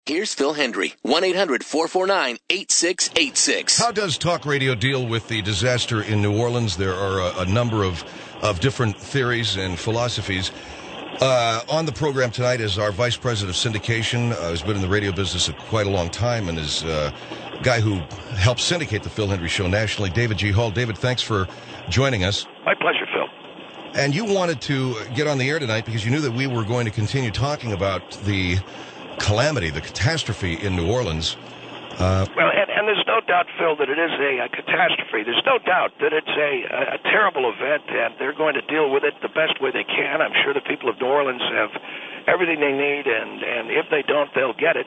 Here's Phil Hendry, 1-800-449-8686. How does talk radio deal with the disaster in New Orleans? There are a number of different theories and philosophies. On the program tonight is our Vice President of Syndication, who's been in the radio business quite a long time and is a guy who helps syndicate the Phil Hendry Show nationally, David G. Hall. David, thanks for joining us. My pleasure, Phil. And you wanted to get on the air tonight because you knew that we were going to continue talking about the calamity, the catastrophe in New Orleans. Well, and there's no doubt, Phil, that it is a catastrophe. There's no doubt that it's a terrible event, and they're going to deal with it the best way they can. I'm sure the people of New Orleans have everything they need, and if they don't, they'll get it.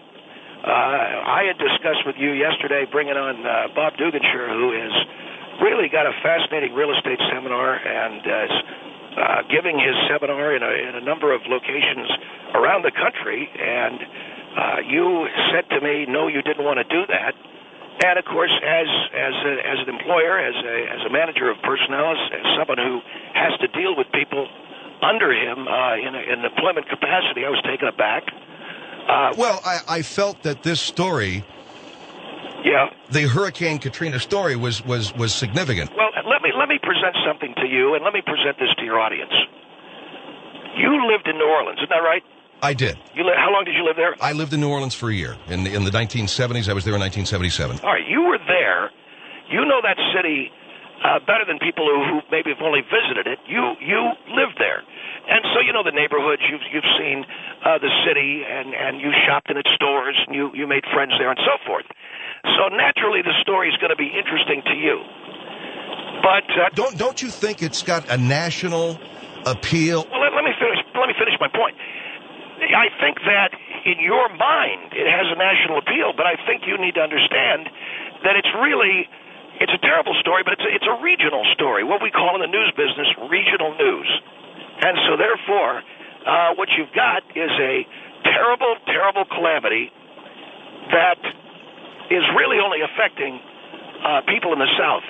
I had discussed with you yesterday bringing on Bob Duganshire, who has really got a fascinating real estate seminar and is giving his seminar in a number of locations around the country, and you said to me, no, you didn't want to do that. And, of course, as an employer, as a manager of personnel, as someone who has to deal with people under him in an employment capacity, I was taken aback. I felt that this story, the Hurricane Katrina story, was significant. Well, let me present something to you, and let me present this to your audience. You lived in New Orleans, isn't that right? I did. How long did you live there? I lived in New Orleans for a year. In the 1970s, I was there in 1977. All right, you were there. You know that city better than people who maybe have only visited it. You lived there. And so you know the neighborhoods. You've seen the city, and you shopped in its stores, and you made friends there and so forth. So naturally the story is going to be interesting to you. But don't you think it's got a national appeal? Well, let me finish my point. I think that in your mind it has a national appeal, but I think you need to understand that it's a terrible story, but it's a regional story, what we call in the news business regional news. And so therefore, what you've got is a terrible, terrible calamity that is really only affecting people in the South.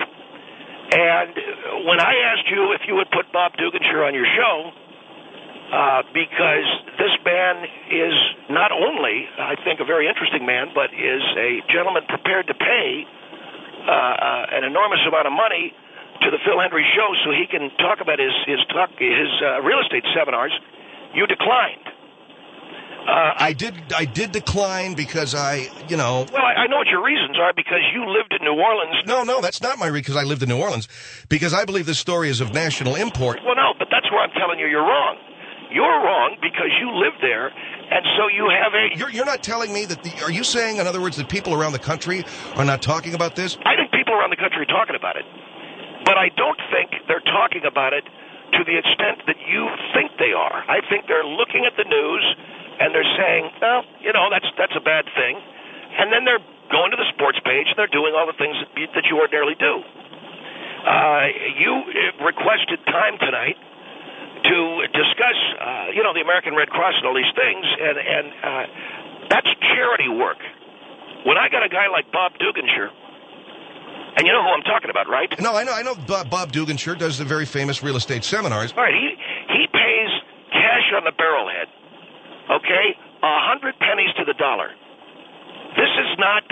And when I asked you if you would put Bob Duganshire on your show, because this man is not only, I think, a very interesting man, but is a gentleman prepared to pay an enormous amount of money to the Phil Hendry Show so he can talk about his real estate seminars. You declined. I did decline because Well, I know what your reasons are, because you lived in New Orleans. No, that's not my reason, because I lived in New Orleans, because I believe this story is of national import. Well, no, but that's where I'm telling you you're wrong. You're wrong because you live there, and so you have a... You're not telling me that... Are you saying, in other words, that people around the country are not talking about this? I think people around the country are talking about it, but I don't think they're talking about it to the extent that you think they are. I think they're looking at the news, and they're saying, well, that's a bad thing, and then they're going to the sports page, and they're doing all the things that you ordinarily do. You requested time tonight to discuss, the American Red Cross and all these things, and that's charity work. When I got a guy like Bob Duganshire, and you know who I'm talking about, right? No, I know. Bob Duganshire does the very famous real estate seminars. All right, he pays cash on the barrelhead, okay, 100 pennies to the dollar. This is not,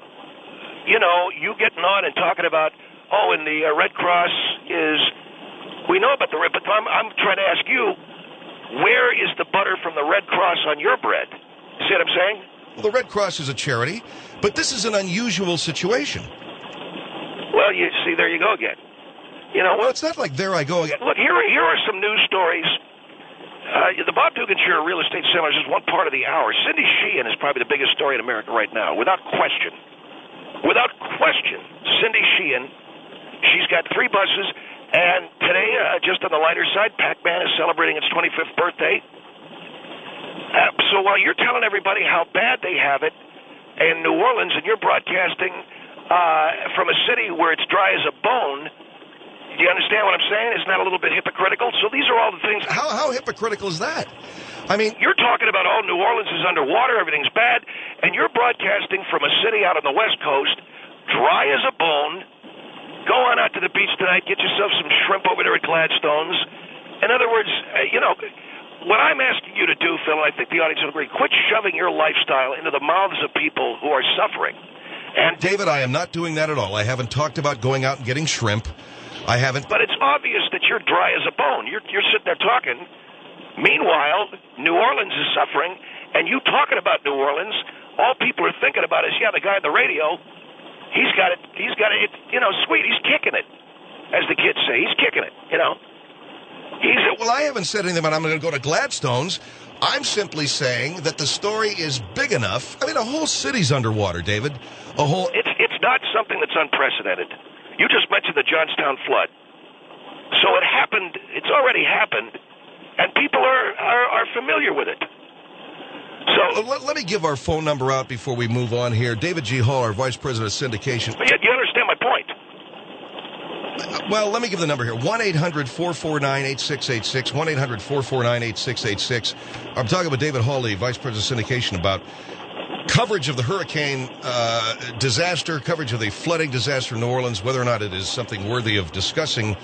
you getting on and talking about, and the Red Cross is... We know about the Red, but I'm trying to ask you, where is the butter from the Red Cross on your bread? See what I'm saying? Well, the Red Cross is a charity, but this is an unusual situation. Well, you see, there you go again. Well, it's not like there I go again. Look, here are some news stories. The Bob Duganshire Real Estate Seminars is one part of the hour. Cindy Sheehan is probably the biggest story in America right now, without question. Without question, Cindy Sheehan, she's got 3 buses. And today, just on the lighter side, Pac-Man is celebrating its 25th birthday. So while you're telling everybody how bad they have it in New Orleans, and you're broadcasting from a city where it's dry as a bone, do you understand what I'm saying? Isn't that a little bit hypocritical? So these are all the things... How hypocritical is that? I mean... You're talking about, New Orleans is underwater, everything's bad, and you're broadcasting from a city out on the West Coast, dry as a bone. Go on out to the beach tonight, get yourself some shrimp over there at Gladstone's. In other words, what I'm asking you to do, Phil, and I think the audience will agree, quit shoving your lifestyle into the mouths of people who are suffering. And David, I am not doing that at all. I haven't talked about going out and getting shrimp. I haven't. But it's obvious that you're dry as a bone. You're sitting there talking. Meanwhile, New Orleans is suffering, and you talking about New Orleans, all people are thinking about is, yeah, the guy on the radio, he's got it, sweet, he's kicking it, as the kids say. He's kicking it, Well, I haven't said anything about I'm going to go to Gladstone's. I'm simply saying that the story is big enough. I mean, a whole city's underwater, David. It's not something that's unprecedented. You just mentioned the Johnstown flood. So it happened, it's already happened, and people are familiar with it. So let me give our phone number out before we move on here. David G. Hall, our Vice President of Syndication. You understand my point. Well, let me give the number here. 1-800-449-8686. 1-800-449-8686. I'm talking with David Hawley, Vice President of Syndication, about coverage of the hurricane disaster, coverage of the flooding disaster in New Orleans, whether or not it is something worthy of discussing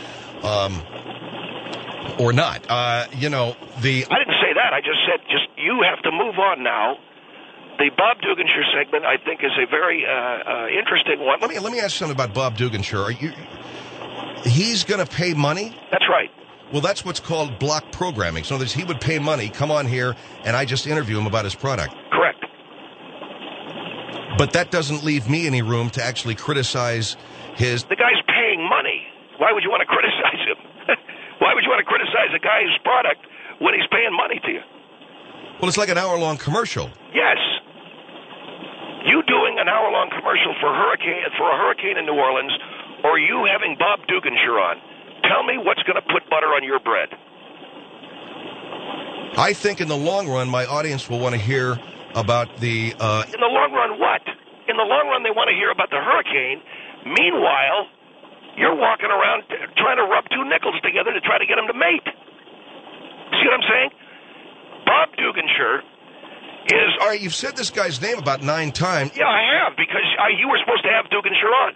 or not. I didn't say that. I just said you have to move on now. The Bob Duganshire segment, I think, is a very interesting one. Let me ask you something about Bob Duganshire. He's going to pay money? That's right. Well, that's what's called block programming. So he would pay money, come on here, and I just interview him about his product. Correct. But that doesn't leave me any room to actually criticize his... The guy's paying money. Why would you want to criticize him? Why would you want to criticize a guy's product when he's paying money to you? Well, it's like an hour-long commercial. Yes. You doing an hour-long commercial for a hurricane in New Orleans, or you having Bob Duganshire on, tell me what's going to put butter on your bread. I think in the long run, my audience will want to hear about the... In the long run, what? In the long run, they want to hear about the hurricane. Meanwhile, you're walking around trying to rub two nickels together to try to get them to mate. See what I'm saying? Bob Duganshire is... All right, you've said this guy's name about 9 times. Yeah, I have, because you were supposed to have Duganshire on.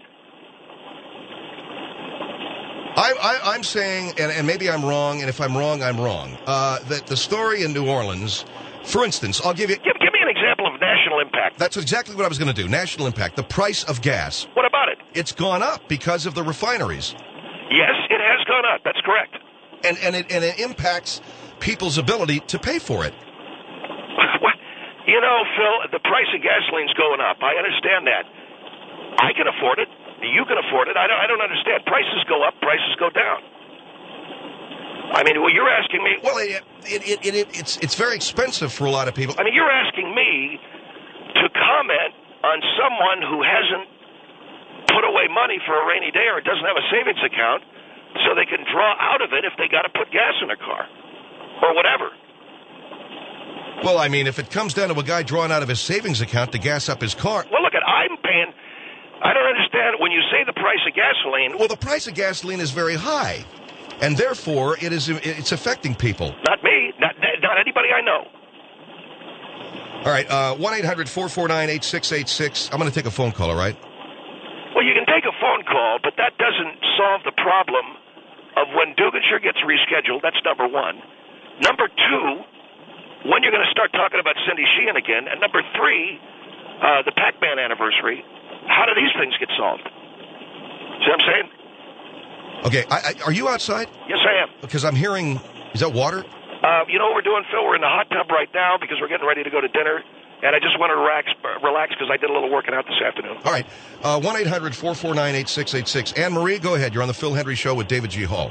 I'm saying, and maybe I'm wrong, and if I'm wrong, I'm wrong, that the story in New Orleans, for instance, I'll give you... Give me an example of national impact. That's exactly what I was going to do, national impact, the price of gas. What about it? It's gone up because of the refineries. Yes, it has gone up. That's correct. And it impacts people's ability to pay for it. What? Phil, the price of gasoline's going up. I understand that. I can afford it. You can afford it. I don't understand. Prices go up, prices go down. I mean, well, you're asking me... Well, it's very expensive for a lot of people. I mean, you're asking me to comment on someone who hasn't put away money for a rainy day or doesn't have a savings account so they can draw out of it if they got to put gas in their car or whatever. Well, I mean, if it comes down to a guy drawing out of his savings account to gas up his car... Well, look, I'm paying... I don't understand when you say the price of gasoline... Well, the price of gasoline is very high, and therefore it's affecting people. Not me. Not anybody I know. All right, 1-800-449-8686. I'm going to take a phone call, all right? Well, you can take a phone call, but that doesn't solve the problem of when Duganshire gets rescheduled. That's number one. Number two, when you're going to start talking about Cindy Sheehan again. And number three, the Pac-Man anniversary. How do these things get solved? See what I'm saying? Okay, are you outside? Yes, I am. Because I'm hearing, is that water? You know what we're doing, Phil? We're in the hot tub right now because we're getting ready to go to dinner. And I just want to relax because I did a little working out this afternoon. All right. 1-800-449-8686. Anne-Marie, go ahead. You're on the Phil Hendry Show with David G. Hall.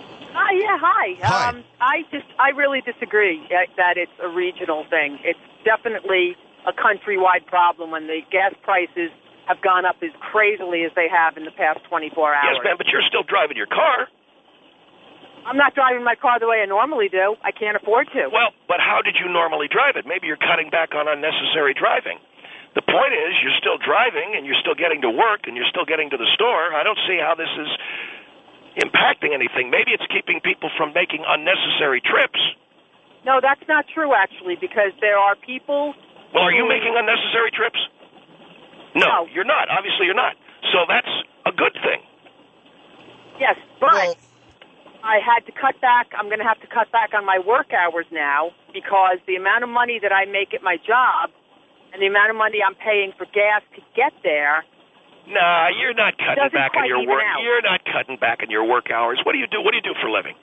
Hi. Hi. I really disagree that it's a regional thing. It's definitely a countrywide problem when the gas prices have gone up as crazily as they have in the past 24 hours. Yes, ma'am, but you're still driving your car. I'm not driving my car the way I normally do. I can't afford to. Well, but how did you normally drive it? Maybe you're cutting back on unnecessary driving. The point is you're still driving and you're still getting to work and you're still getting to the store. I don't see how this is impacting anything. Maybe it's keeping people from making unnecessary trips. No, that's not true, actually, because there are people... Well, are you making unnecessary trips? No, you're not. Obviously, you're not. So that's a good thing. Yes, but I had to cut back. I'm going to have to cut back on my work hours now because the amount of money that I make at my job and the amount of money I'm paying for gas to get there. Nah, you're not cutting back on your work. Out. You're not cutting back on your work hours. What do you do? What do you do for a living?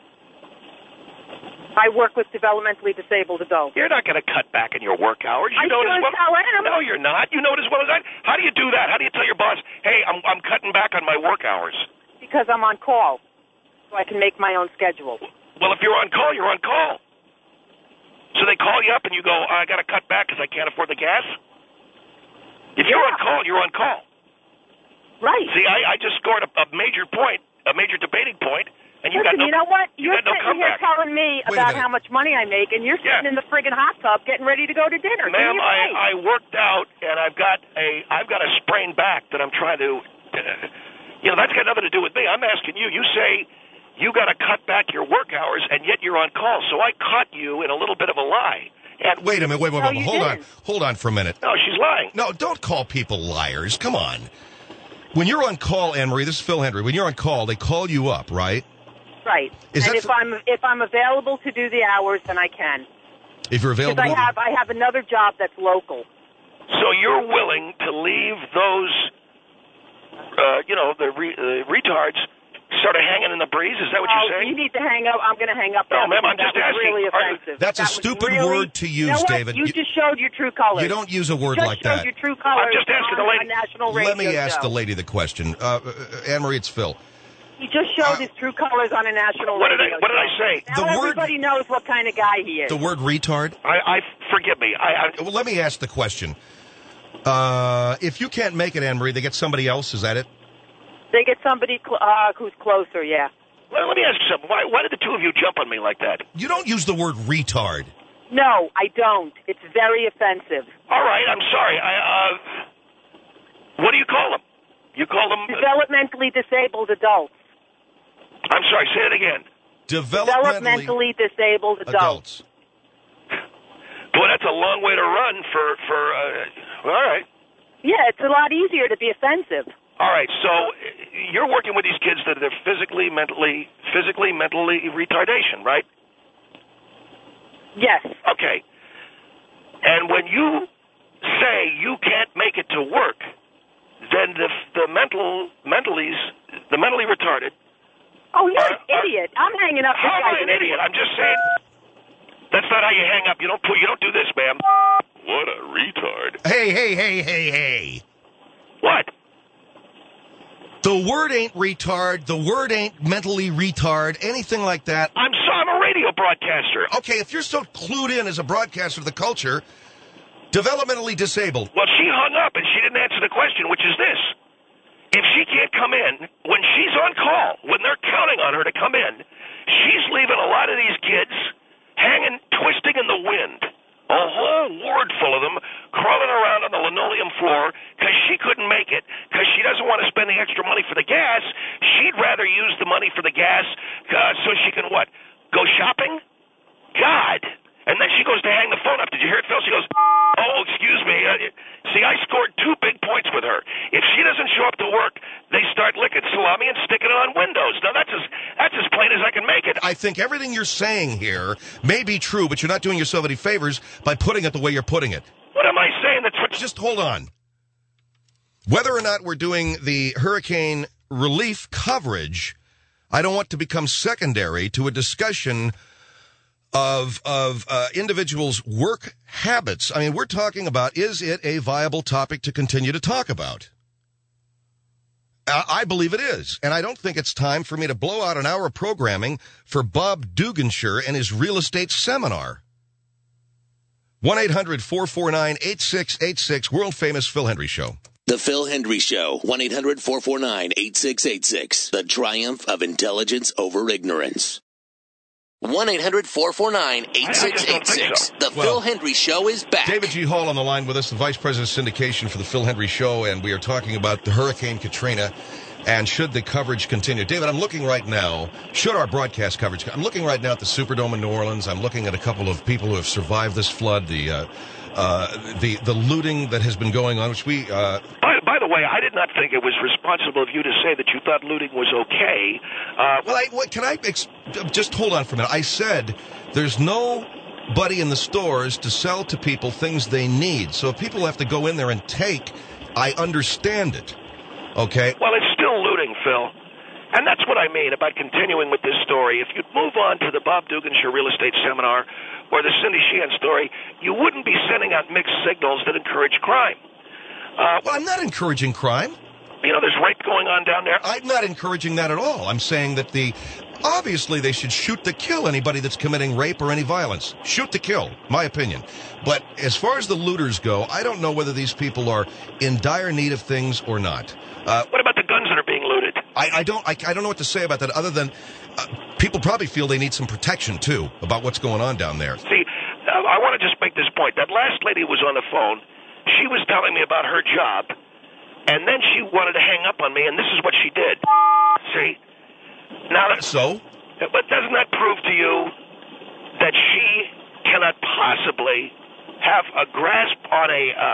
I work with developmentally disabled adults. You're not going to cut back on your work hours. You know it as well. No, you're not. You know it as well as I. How do you do that? How do you tell your boss, "Hey, I'm cutting back on my work hours"? Because I'm on call, so I can make my own schedule. Well, if you're on call, you're on call. So they call you up and you go, "I got to cut back because I can't afford the gas." If you're on call, you're on call. Right. See, I just scored a major point, a major debating point. And you Listen, got no, you know what? You're sitting here telling me about how much money I make, and you're sitting in the friggin' hot tub getting ready to go to dinner. Ma'am, I worked out, and I've got a sprained back that I'm trying to, that's got nothing to do with me. I'm asking you. You say you got to cut back your work hours, and yet you're on call. So I caught you in a little bit of a lie. And wait a minute. Wait. Hold on for a minute. No, she's lying. No, don't call people liars. Come on. When you're on call, Anne-Marie, this is Phil Hendry. When you're on call, they call you up, right? Right. And if I'm available to do the hours, then I can. If you're available, because I have another job that's local. So you're willing to leave those, the retards sort of hanging in the breeze? Is that what you're saying? You need to hang up. I'm going to hang up. No, ma'am, I'm just asking. Really offensive. That's a stupid word to use, you know what? David. You just showed your true colors. You don't use a word like that. You just showed your true colors. I'm just asking the lady. National radio Let me ask show. the lady the question. Anne-Marie, it's Phil. He just showed his true colors on a national radio show. What did I say? Now everybody knows what kind of guy he is. The word retard? Forgive me. Well, let me ask the question. If you can't make it, Anne-Marie, they get somebody else, is that it? They get somebody who's closer, yeah. Well, let me ask you something. Why did the two of you jump on me like that? You don't use the word retard. No, I don't. It's very offensive. All right, I'm sorry. What do you call them? You call them... Developmentally disabled adults. I'm sorry, say it again. Developmentally disabled adults. Boy, that's a long way to run for all right. Yeah, it's a lot easier to be offensive. All right, so you're working with these kids that are physically, mentally retardation, right? Yes. Okay. And when you say you can't make it to work, then the mentally retarded. Oh, you're an idiot. I'm hanging up. How am I an idiot? I'm just saying. That's not how you hang up. You don't do this, ma'am. What a retard. Hey. What? The word ain't retard. The word ain't mentally retard. Anything like that. I'm a radio broadcaster. Okay, if you're so clued in as a broadcaster of the culture, developmentally disabled. Well, she hung up and she didn't answer the question, which is this. If she can't come in, when she's on call, when they're counting on her to come in, she's leaving a lot of these kids hanging, twisting in the wind. A whole ward full of them crawling around on the linoleum floor because she couldn't make it, because she doesn't want to spend the extra money for the gas. She'd rather use the money for the gas so she can what? Go shopping? God. And then she goes to hang the phone up. Did you hear it, Phil? She goes, oh, excuse me. See, I scored 2 big points with her. If she doesn't show up to work, they start licking salami and sticking it on windows. Now, that's as plain as I can make it. I think everything you're saying here may be true, but you're not doing yourself any favors by putting it the way you're putting it. What am I saying? Just hold on. Whether or not we're doing the hurricane relief coverage, I don't want to become secondary to a discussion of individuals' work habits. I mean, we're talking about, is it a viable topic to continue to talk about? I believe it is, and I don't think it's time for me to blow out an hour of programming for Bob Duganshire and his real estate seminar. 1-800-449-8686, world-famous Phil Hendry Show. The Phil Hendry Show, 1-800-449-8686, the triumph of intelligence over ignorance. 1-800-449-8686. The Phil Hendry Show is back. David G. Hall on the line with us, the Vice President of Syndication for the Phil Hendry Show, and we are talking about the Hurricane Katrina and should the coverage continue. David, I'm looking right now, should our broadcast coverage, I'm looking right now at the Superdome in New Orleans. I'm looking at a couple of people who have survived this flood, the the looting that has been going on, which we... By the way, I did not think it was responsible of you to say that you thought looting was okay. Just hold on for a minute. I said there's nobody in the stores to sell to people things they need. So if people have to go in there and take, I understand it. Okay? Well, it's still looting, Phil. And that's what I mean about continuing with this story. If you'd move on to the Bob Duganshire Real Estate Seminar or the Cindy Sheehan story, you wouldn't be sending out mixed signals that encourage crime. Well, I'm not encouraging crime. You know, there's rape going on down there. I'm not encouraging that at all. I'm saying that obviously they should shoot to kill anybody that's committing rape or any violence. Shoot to kill, my opinion. But as far as the looters go, I don't know whether these people are in dire need of things or not. What about the guns that are being looted? I don't know what to say about that other than people probably feel they need some protection, too, about what's going on down there. See, I want to just make this point. That last lady was on the phone. She was telling me about her job, and then she wanted to hang up on me, and this is what she did. See? Now So? But doesn't that prove to you that she cannot possibly have a grasp on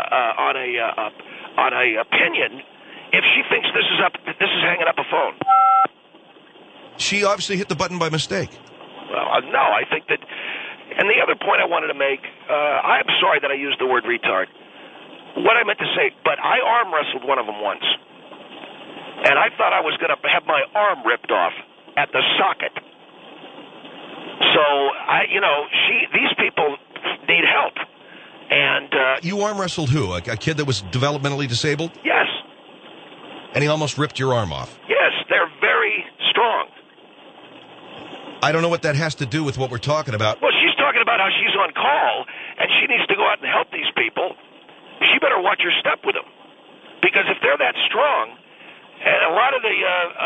a opinion if she thinks this is hanging up a phone? She obviously hit the button by mistake. Well, no, I think that... And the other point I wanted to make, I'm sorry that I used the word retard. What I meant to say, but I arm wrestled one of them once. And I thought I was going to have my arm ripped off at the socket. So, these people need help. And... you arm wrestled who? A kid that was developmentally disabled? Yes. And he almost ripped your arm off? Yes, they're very strong. I don't know what that has to do with what we're talking about. Well, she's talking about how she's on call, and she needs to go out and help these people. She better watch her step with them. Because if they're that strong, and a lot of the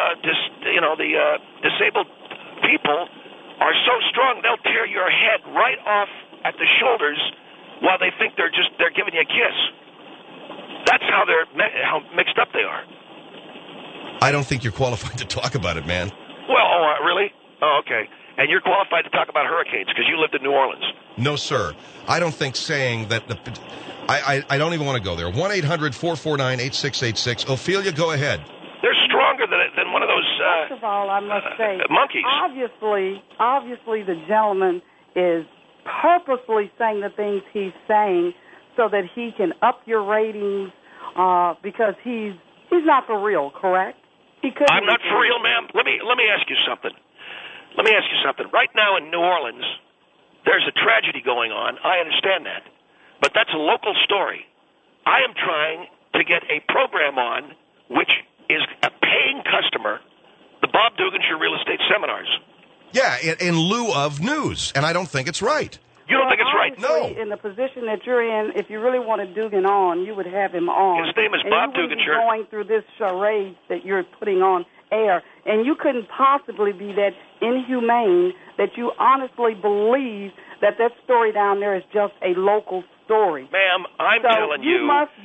disabled people are so strong, they'll tear your head right off at the shoulders while they think they're giving you a kiss. That's how mixed up they are. I don't think you're qualified to talk about it, man. Well, really? Oh, okay. And you're qualified to talk about hurricanes because you lived in New Orleans. No, sir. I don't think saying that I don't even want to go there. 1-800-449-8686. Ophelia, go ahead. They're stronger than one of those First of all, I must say, monkeys. Obviously, the gentleman is purposely saying the things he's saying so that he can up your ratings because he's not for real, correct? I'm not for real, ma'am. Let me ask you something. Right now in New Orleans, there's a tragedy going on. I understand that. But that's a local story. I am trying to get a program on which is a paying customer, the Bob Duganshire Real Estate Seminars. Yeah, in lieu of news, and I don't think it's right. You don't think it's right? No. In the position that you're in, if you really wanted Dugan on, you would have him on. His name is Bob Duganshire. Going through this charade that you're putting on air, and you couldn't possibly be that inhumane that you honestly believe that story down there is just a local story. Ma'am, I'm telling you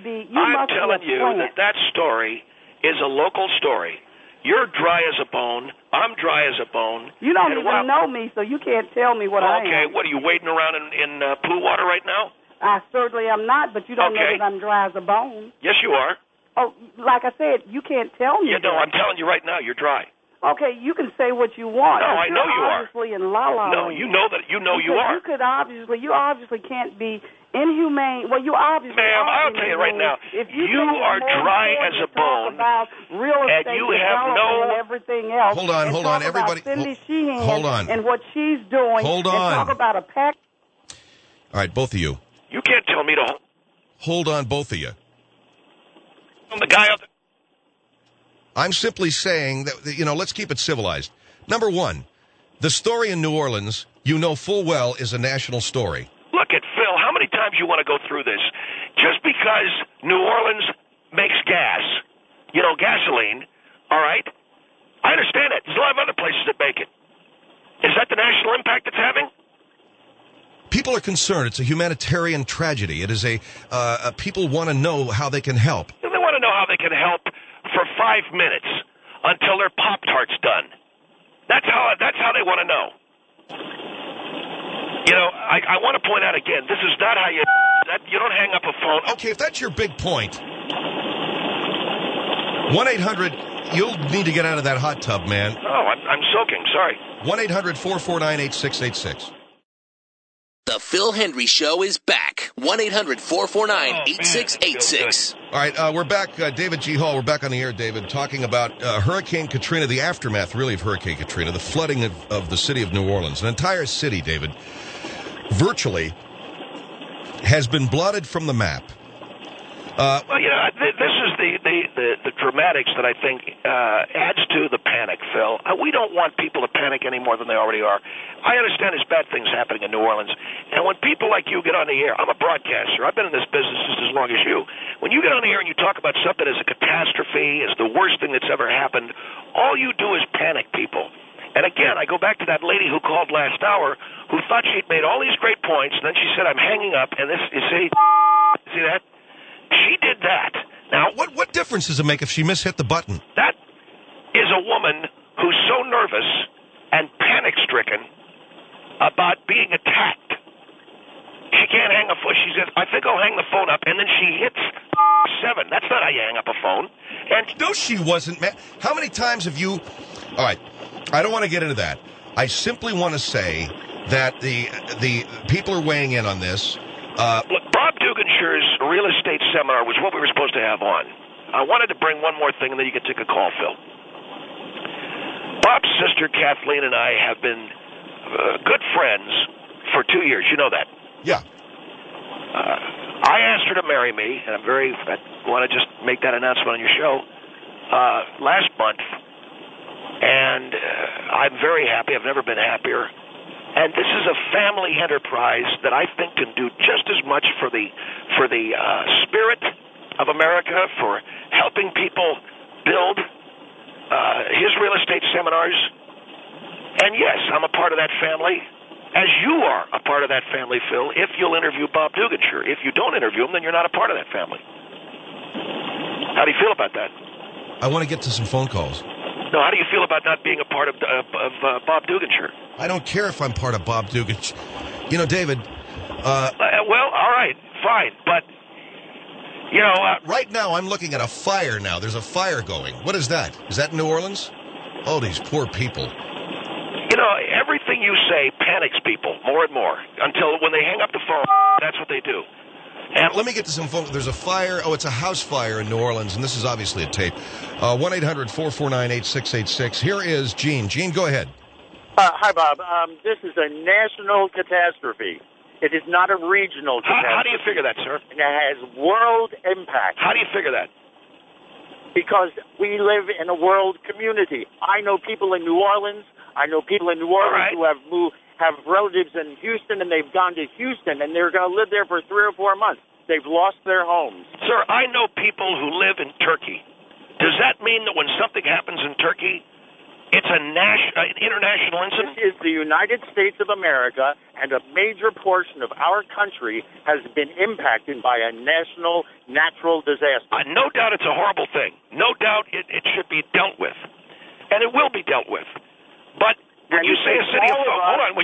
that story is a local story. You're dry as a bone. I'm dry as a bone. You don't even know me, so you can't tell me what I am. Okay, what, are you wading around in pool water right now? I certainly am not, but you don't know that I'm dry as a bone. Yes, you are. Oh, like I said, you can't tell me. Yeah, no, I'm telling you right now, you're dry. Okay, you can say what you want. No, I know you are. Obviously in la-la. No, you know you are. You obviously can't be inhumane. Well, you obviously Ma'am, I'll tell you right now, if you are dry as a bone, about real estate and you have and everything else. Hold on, everybody. Cindy Sheehan hold on. And what she's doing. Hold on. And talk about a pack. All right, both of you. You can't tell me to hold on, both of you. I'm the guy out there. I'm simply saying that, let's keep it civilized. Number one, the story in New Orleans, you know full well, is a national story. Look at Phil, how many times you want to go through this? Just because New Orleans makes gas, gasoline, all right? I understand it. There's a lot of other places that make it. Is that the national impact it's having? People are concerned. It's a humanitarian tragedy. It is people want to know how they can help. They want to know how they can help for 5 minutes until their Pop-Tart's done. That's how they want to know. You know, I want to point out again, this is not how you don't hang up a phone. Okay, if that's your big point, 1-800, you'll need to get out of that hot tub, man. Oh, I'm soaking, sorry. 1-800-449-8686. The Phil Hendry Show is back. 1-800-449-8686. All right, we're back. David G. Hall, we're back on the air, David, talking about Hurricane Katrina, the aftermath, really, of Hurricane Katrina, the flooding of the city of New Orleans. An entire city, David, virtually has been blotted from the map. Well, you know, this is the dramatics that I think adds to the panic, Phil. We don't want people to panic any more than they already are. I understand there's bad things happening in New Orleans, and when people like you get on the air, I'm a broadcaster. I've been in this business just as long as you. When you get on the air and you talk about something as a catastrophe, as the worst thing that's ever happened, all you do is panic people. And again, I go back to that lady who called last hour who thought she'd made all these great points, and then she said, I'm hanging up, and this, you see that? She did that. Now, what difference does it make if she mishit the button? That is a woman who's so nervous and panic-stricken about being attacked. She can't hang a phone. She says, I think I'll hang the phone up, and then she hits 7. That's not how you hang up a phone. And no, she wasn't. How many times have you... All right, I don't want to get into that. I simply want to say that the people are weighing in on this. Look, Bob Duganshir's real estate seminar was what we were supposed to have on. I wanted to bring one more thing, and then you can take a call, Phil. Bob's sister, Kathleen, and I have been good friends for 2 years. You know that? Yeah. I asked her to marry me, and I want to just make that announcement on your show, last month. And I'm very happy. I've never been happier. And this is a family enterprise that I think can do just as much for the spirit of America, for helping people build his real estate seminars. And yes, I'm a part of that family, as you are a part of that family, Phil, if you'll interview Bob Duganshir. If you don't interview him, then you're not a part of that family. How do you feel about that? I want to get to some phone calls. No, how do you feel about not being a part of Bob Duganshir? I don't care if I'm part of Bob Duganshir. You know, David... well, all right, fine, but, you know... right now, I'm looking at a fire now. There's a fire going. What is that? Is that in New Orleans? Oh, these poor people. You know, everything you say panics people more and more, until when they hang up the phone, that's what they do. And let me get to some phone. There's a fire. Oh, it's a house fire in New Orleans, and this is obviously a tape. 1-800-449-8686. Here is Gene. Gene, go ahead. Hi, Bob. This is a national catastrophe. It is not a regional catastrophe. How do you figure that, sir? And it has world impact. How do you figure that? Because we live in a world community. I know people in New Orleans. I know people in New Orleans who have relatives in Houston, and they've gone to Houston, and they're going to live there for 3 or 4 months. They've lost their homes. Sir, I know people who live in Turkey. Does that mean that when something happens in Turkey, it's an international incident? This is the United States of America, and a major portion of our country has been impacted by a national natural disaster. No doubt it's a horrible thing. No doubt it should be dealt with. And it will be dealt with. But when you say a city of 500,000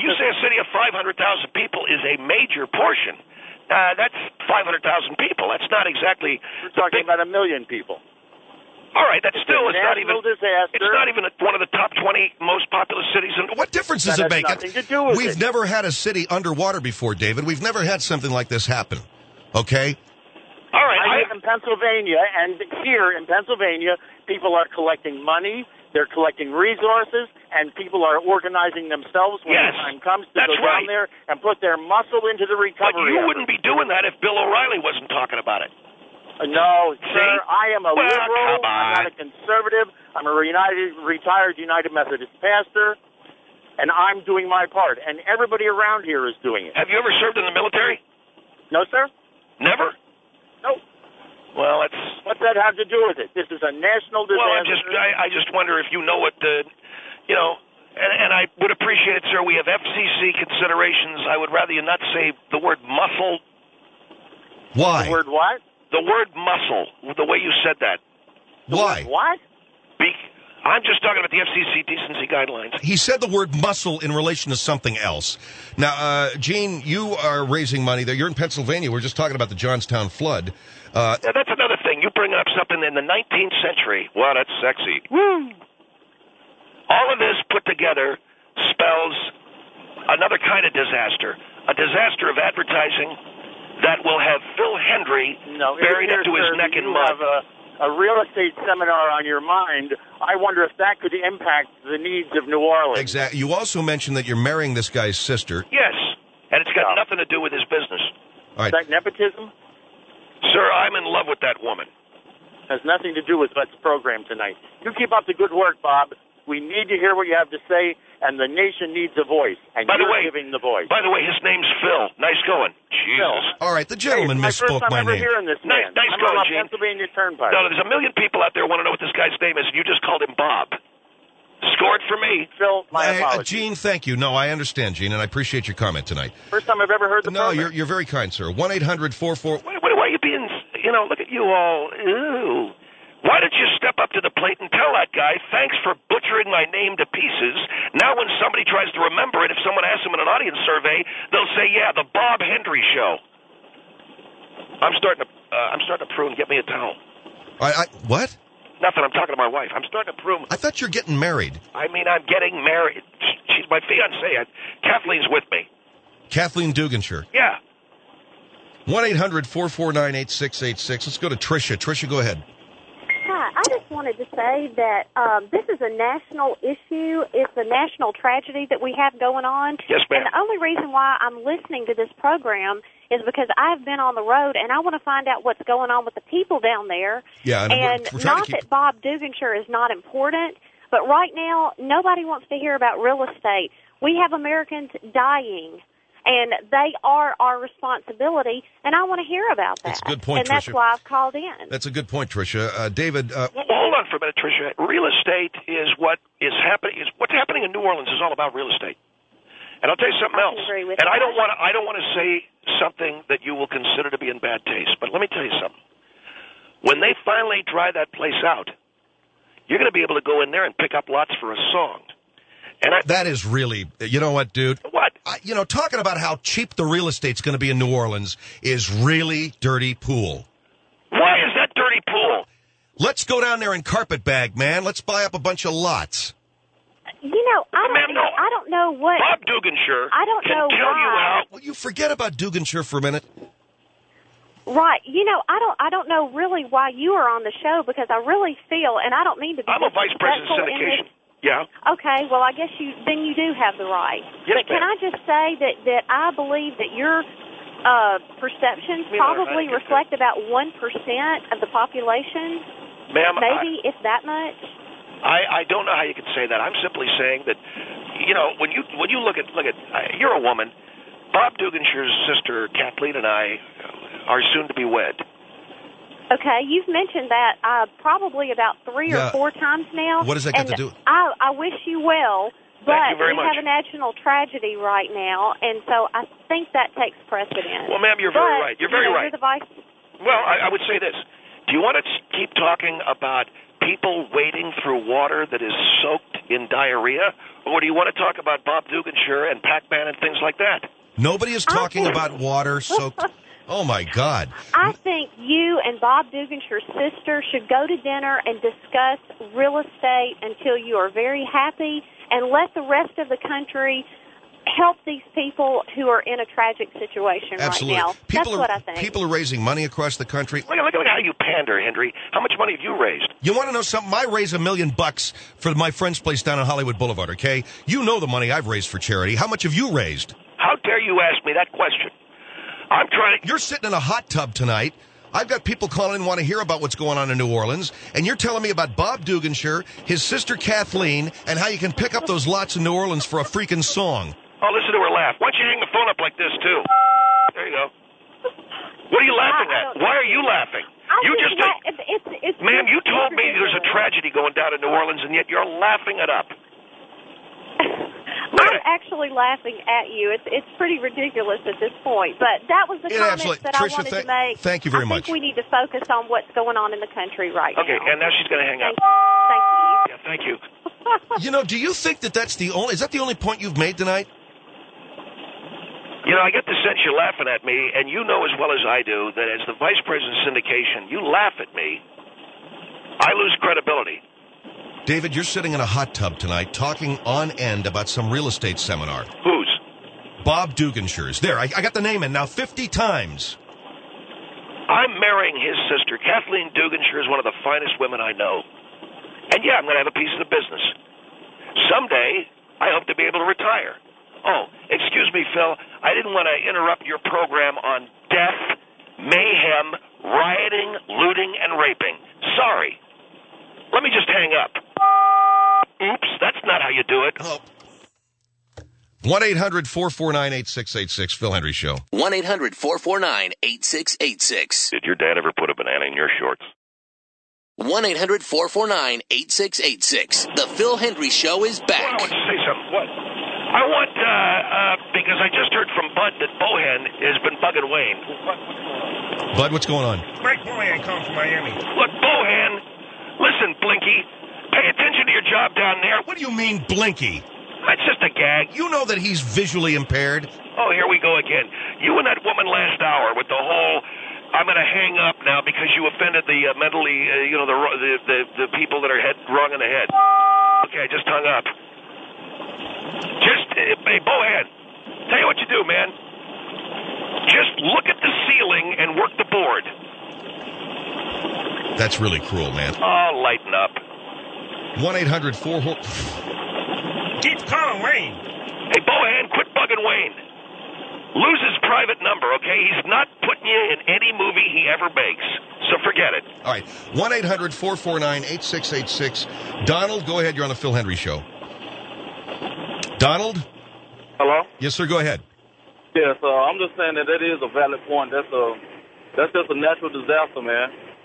people is a major portion, that's 500,000 people. That's not exactly... We're talking about 1 million people. All right, that's still... It's not even one of the top 20 most populous cities. What difference does it make? Nothing to do with We've never had a city underwater before, David. We've never had something like this happen. Okay? All right. I live in Pennsylvania, and here in Pennsylvania, people are collecting money, they're collecting resources, and people are organizing themselves when the time comes to go down there and put their muscle into the recovery. But you wouldn't be doing that if Bill O'Reilly wasn't talking about it. No, sir, I am a liberal. I'm not a conservative. I'm a retired United Methodist pastor, and I'm doing my part, and everybody around here is doing it. Have you ever served in the military? No, sir. Never? No. Well, what's that have to do with it? This is a national disaster. Well, I just wonder if you know what and I would appreciate it, sir. We have FCC considerations. I would rather you not say the word muscle. Why? The word what? The word muscle, the way you said that. Why? What? I'm just talking about the FCC decency guidelines. He said the word muscle in relation to something else. Now, Gene, you are raising money there. You're in Pennsylvania. We're just talking about the Johnstown flood. Yeah, that's another thing. You bring up something in the 19th century. Wow, that's sexy. Woo! All of this put together spells another kind of disaster. A disaster of advertising that will have Phil Hendry buried up to his neck in mud. You have a real estate seminar on your mind. I wonder if that could impact the needs of New Orleans. Exactly. You also mentioned that you're marrying this guy's sister. Yes, and it's got nothing to do with his business. All right. Is that nepotism? Sir, I'm in love with that woman. Has nothing to do with what's program tonight. You keep up the good work, Bob. We need to hear what you have to say, and the nation needs a voice, and you're giving the voice. By the way, his name's Phil. Nice going. Jesus. Phil. All right, the gentleman misspoke my name. My first time ever hearing this man. Nice going, I'm Gene. Pennsylvania Turnpike. No, there's a million people out there who want to know what this guy's name is, and you just called him Bob. Scored for me. Phil, my apologies. Gene, thank you. No, I understand, Gene, and I appreciate your comment tonight. First time I've ever heard the program. No, you're very kind, sir. 1-800-44... Why are you being, look at you all. Ew. Why don't you step up to the plate and tell that guy, thanks for butchering my name to pieces. Now when somebody tries to remember it, if someone asks him in an audience survey, they'll say, yeah, the Bob Hendry Show. I'm starting to prune. Get me a towel. What? Nothing. I'm talking to my wife. I'm starting to prune. I thought you're getting married. I mean, I'm getting married. She's my fiancée. Kathleen's with me. Kathleen Duganshire. Yeah. 1-800-449-8686. Let's go to Tricia. Tricia, go ahead. Hi, I just wanted to say that this is a national issue. It's a national tragedy that we have going on. Yes, ma'am. And the only reason why I'm listening to this program is because I've been on the road, and I want to find out what's going on with the people down there. Yeah, and not that Bob Duganshire is not important, but right now, nobody wants to hear about real estate. We have Americans dying. And they are our responsibility, and I want to hear about that. That's a good point, and that's Tricia. why I've called in. That's a good point, Tricia. David... hold on for a minute, Tricia. Real estate is what is happening. What's happening in New Orleans is all about real estate. And I'll tell you something else. Agree with and that. I don't want to say something that you will consider to be in bad taste, but let me tell you something. When they finally dry that place out, you're going to be able to go in there and pick up lots for a song. And that is really, you know what, dude? What? Talking about how cheap the real estate's going to be in New Orleans is really dirty pool. Why is that dirty pool? Let's go down there and carpetbag, man. Let's buy up a bunch of lots. I don't know what... Bob Duganshire can tell you how... Well, you forget about Duganshire for a minute. Right. I don't know really why you are on the show, because I really feel, and I don't mean to be... I'm a vice president of syndication. Yeah. Okay, well, I guess you do have the right. Yes, but can I just say that I believe that your perceptions probably reflect about 1% of the population? Ma'am, maybe, if that much? I don't know how you could say that. I'm simply saying that, when you look at you're a woman. Bob Duganshire's sister, Kathleen, and I are soon to be wed. Okay, you've mentioned that probably about 3 or 4 times now. What does that got to do? I wish you well, but Thank you very we much. have a national tragedy right now, and so I think that takes precedence. Well, ma'am, you're very right. You're very right. You're the vice. Well, I would say this. Do you want to keep talking about people wading through water that is soaked in diarrhea, or do you want to talk about Bob Duganshire and Pac-Man and things like that? Nobody is talking about water soaked... Oh, my God. I think you and Bob Duganshire's sister should go to dinner and discuss real estate until you are very happy, and let the rest of the country help these people who are in a tragic situation Absolutely. right now. That's what I think. People are raising money across the country. Look at how you pander, Henry. How much money have you raised? You want to know something? I raise $1 million for my friend's place down on Hollywood Boulevard, okay? You know the money I've raised for charity. How much have you raised? How dare you ask me that question? I'm trying to... You're sitting in a hot tub tonight. I've got people calling in and want to hear about what's going on in New Orleans, and you're telling me about Bob Duganshire, his sister Kathleen, and how you can pick up those lots in New Orleans for a freaking song. Oh, listen to her laugh. Why don't you hang the phone up like this, too? There you go. What are you laughing at? Why are you laughing? Ma'am, you told me there's a tragedy going down in New Orleans, and yet you're laughing it up. I'm actually laughing at you. It's pretty ridiculous at this point. But that was the comment that Tricia, I wanted to make. Thank you very much. I think we need to focus on what's going on in the country right now. Okay, and now she's going to hang up. Thank you. Yeah, Thank you. You know, do you think that is that the only point you've made tonight? You know, I get the sense you're laughing at me, and you know as well as I do that as the vice president of syndication, you laugh at me, I lose credibility. David, you're sitting in a hot tub tonight talking on end about some real estate seminar. Whose? Bob Duganshire's. There, I got the name in now 50 times. I'm marrying his sister. Kathleen Duganshire is one of the finest women I know. And yeah, I'm going to have a piece of the business. Someday, I hope to be able to retire. Oh, excuse me, Phil. I didn't want to interrupt your program on death, mayhem, rioting, looting, and raping. Sorry. Let me just hang up. Oops, that's not how you do it. Oh. 1-800-449-8686, Phil Hendry Show. 1-800-449-8686. Did your dad ever put a banana in your shorts? 1-800-449-8686. The Phil Hendry Show is back. I want to say something. What? I want, because I just heard from Bud that Bohan has been bugging Wayne. Bud, what's going on? Mike Bohan calling from Miami. Look, Bohan, listen, Blinky, pay attention to your job down there. What do you mean, Blinky? That's just a gag. You know that he's visually impaired. Oh, here we go again. You and that woman last hour with the whole, I'm going to hang up now because you offended the mentally, the people that are wrong in the head. Okay, I just hung up. Hey, Bohan, tell you what you do, man. Just look at the ceiling and work the board. That's really cruel, man. Oh, lighten up. 1-800-4... Keep calling Wayne. Hey, Bohan, quit bugging Wayne. Lose his private number, okay? He's not putting you in any movie he ever makes, so forget it. All right, 1-800-449-8686. Donald, go ahead. You're on the Phil Hendry Show. Donald? Hello? Yes, sir. Go ahead. Yes, I'm just saying that is a valid point. That's just a natural disaster, man.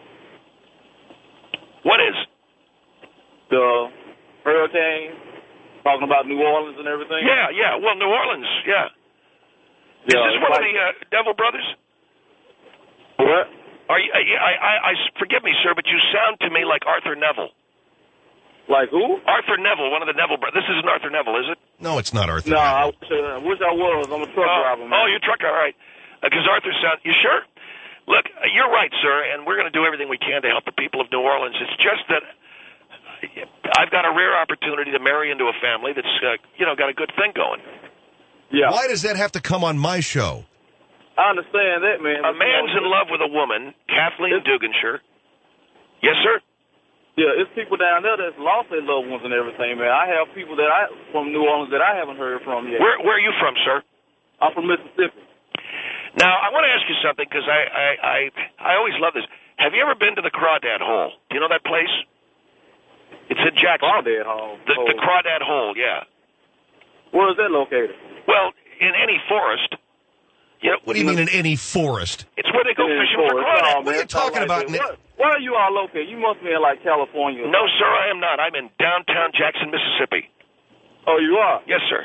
What is? The hurricane, talking about New Orleans and everything. Yeah. Well, New Orleans, yeah. Is this one of the Devil Brothers? What? Are you? I forgive me, sir, but you sound to me like Arthur Neville. Like who? Arthur Neville, one of the Neville brothers. This isn't Arthur Neville, is it? No, it's not Arthur No, Neville. I wish I was. I'm a truck driver, man. Oh, you're a trucker, all right. Because Arthur sound... You sure? Look, you're right, sir, and we're going to do everything we can to help the people of New Orleans. It's just that I've got a rare opportunity to marry into a family that's, got a good thing going. Yeah. Why does that have to come on my show? I understand that, man. A man's in love with a woman, Kathleen Duganshire. Yes, sir? Yeah, it's people down there that's lost their loved ones and everything, man. I have people from New Orleans that I haven't heard from yet. Where are you from, sir? I'm from Mississippi. Now, I want to ask you something because I always love this. Have you ever been to the Crawdad Hole? Do you know that place? It's in Jackson. Crawdad Hole? The Crawdad Hole, yeah. Where is that located? Well, in any forest. What do you mean in any forest? It's where they go fishing for crawdad. What are you talking about? Where are you all located? You must be in, California. No, sir, I am not. I'm in downtown Jackson, Mississippi. Oh, you are? Yes, sir.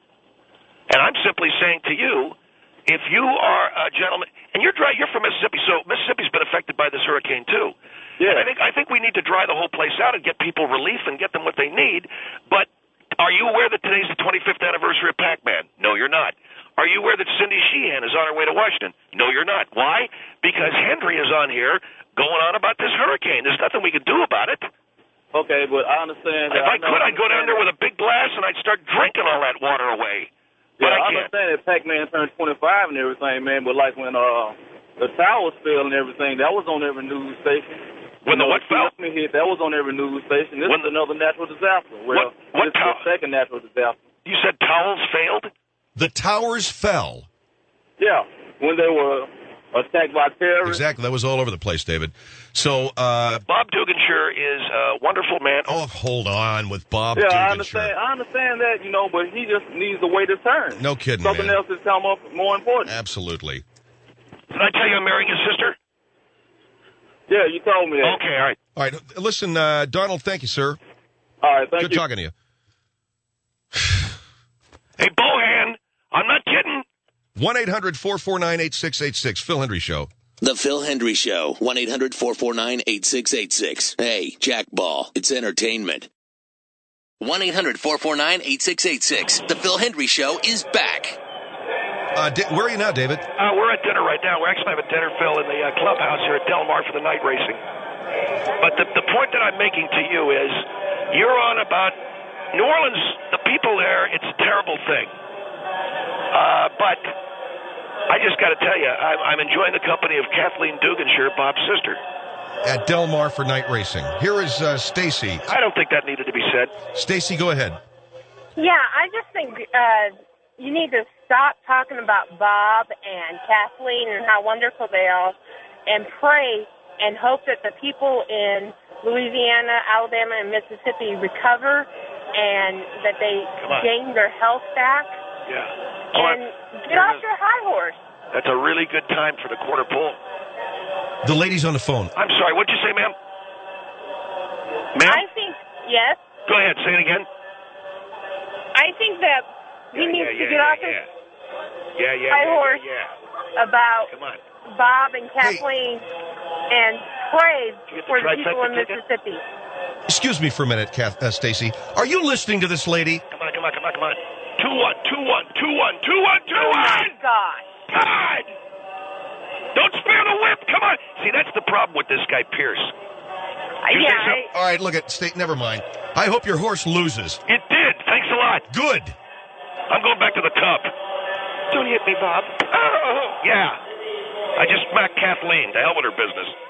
And I'm simply saying to you, if you are a gentleman, and you're from Mississippi, so Mississippi's been affected by this hurricane, too. Yeah. And I think we need to dry the whole place out and get people relief and get them what they need. But are you aware that today's the 25th anniversary of Pac-Man? No, you're not. Are you aware that Cindy Sheehan is on her way to Washington? No, you're not. Why? Because Henry is on here going on about this hurricane. There's nothing we can do about it. Okay, but I understand that. If I could, I'd go down there with a big glass and I'd start drinking all that water away. But yeah, I can't. Understand that Pac-Man turned 25 and everything, man, but when the towers fell and everything, that was on every news station. When the what fell? Hit, that was on every news station. This is another natural disaster. Well, what this is the second natural disaster. You said towels failed? The towers fell. Yeah, when they were attacked by terrorists. Exactly. That was all over the place, David. So, Bob Duganshire is a wonderful man. Oh, hold on with Bob Duganshire. I understand that, but he just needs to wait his turn. No kidding, Something man. else has come up more important. Absolutely. Did I tell you I'm marrying his sister? Yeah, you told me that. Okay, all right. All right. Listen, Donald, thank you, sir. All right, thank you. Good talking to you. Hey, Bohan, I'm not kidding. 1-800-449-8686, Phil Hendry Show. The Phil Hendry Show, 1-800-449-8686. Hey, Jack Ball, it's entertainment. 1-800-449-8686. The Phil Hendry Show is back. Where are you now, David? We're at dinner right now. We're actually having dinner, Phil, in the clubhouse here at Del Mar for the night racing. But the point that I'm making to you is, you're on about New Orleans, the people there, it's a terrible thing. But I just got to tell you, I'm enjoying the company of Kathleen Duganshire, Bob's sister. At Del Mar for night racing. Here is Stacy. I don't think that needed to be said. Stacy, go ahead. Yeah, I just think you need to stop talking about Bob and Kathleen and how wonderful they are, and pray and hope that the people in Louisiana, Alabama, and Mississippi recover and that they gain their health back. Yeah. And get off your high horse. That's a really good time for the quarter pole. The lady's on the phone. I'm sorry, what'd you say, ma'am? Ma'am? I think, yes. Go ahead, say it again. I think that he needs to get off his high horse about Bob and Kathleen and pray for the people in Mississippi. Excuse me for a minute, Stacy. Are you listening to this lady? Come on. 2-1. Oh, my God. God! Don't spare the whip! Come on! See, that's the problem with this guy, Pierce. All right, look at State. Never mind. I hope your horse loses. It did. Thanks a lot. Good. I'm going back to the tub. Don't hit me, Bob. Oh, yeah. I just smacked Kathleen. To hell with her business.